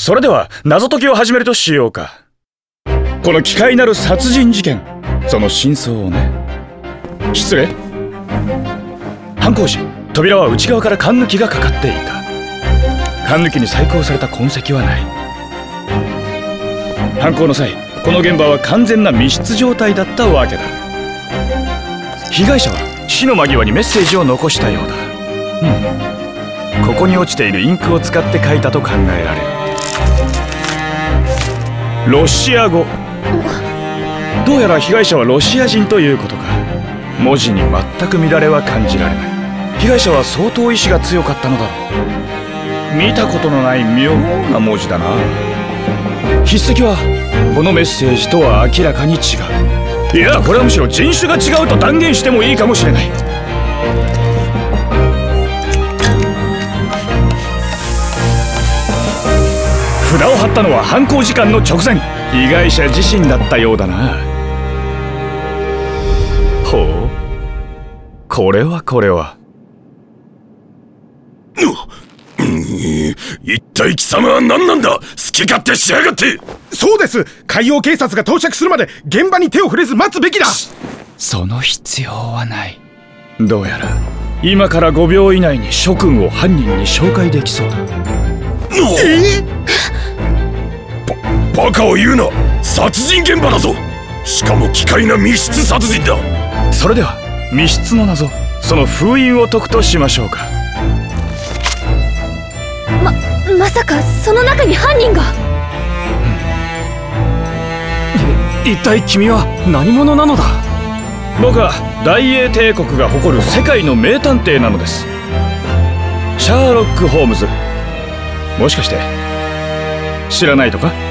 それでは謎解きを始めるとしようか。この奇怪なる殺人事件、その真相をね。失礼。犯行時、扉は内側から缶抜きがかかっていた。缶抜きに細工をされた痕跡はない。犯行の際、この現場は完全な密室状態だったわけだ。被害者は死の間際にメッセージを残したようだ。ここに落ちているインクを使って書いたと考えられる。ロシア語。どうやら被害者はロシア人ということか。文字に全く乱れは感じられない。被害者は相当意志が強かったのだろう。見たことのない妙な文字だな。筆跡はこのメッセージとは明らかに違う。いや、これはむしろ人種が違うと断言してもいいかもしれない。札を貼ったのは犯行時間の直前、被害者自身だったようだな。ほう、これは一体貴様は何なんだ。好き勝手しやがって。 そうです。海洋警察が到着するまで現場に手を触れず待つべきだ。 その必要はない。どうやら今から5秒以内に諸君を犯人に紹介できそうだ。 バカを言うな。殺人現場だぞ。しかも奇怪な密室殺人だ。 それでは密室の謎、その封印を解くとしましょうか。 まさかその中に犯人が。 一体君は何者なのだ。僕は大英帝国が誇る世界の名探偵なのです。シャーロック・ホームズ。もしかして知らないとか。